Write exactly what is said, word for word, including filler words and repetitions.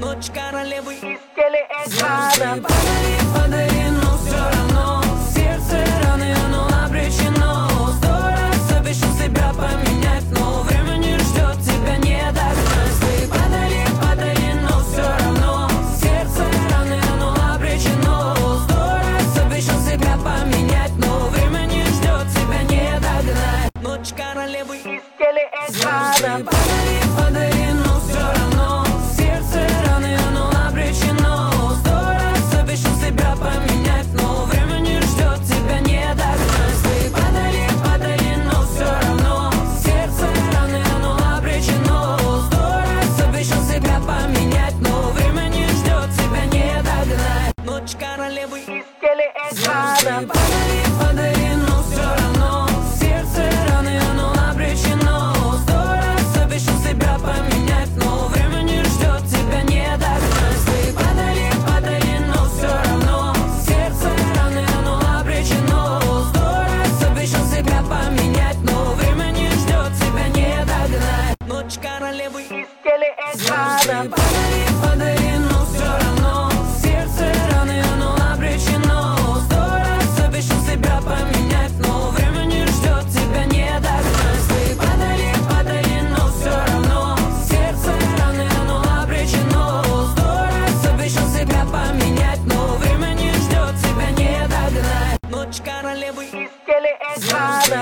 Ночь королевы из телеэкрана. Подари, подари, но все равно сердце раны, оно обречено. Сто раз обещал себя поменять, но время не ждет, тебя не догнать. Ты подари, подари, но все равно сердце раны, оно обречено. Сто раз обещал себя поменять, но время не ждет, тебя не догнать. Ночь королевы из телеэкрана. Подари, подари, но все равно сердце раны, оно обречено. Сто раз обещал себя поменять, но время не ждет, тебя не догнать. Ты подари, подари, но все равно сердце раны, оно обречено. Сто раз обещал себя поменять, но время не ждет, тебя не догнать. Ночь королевы из телеэкрана. Подари,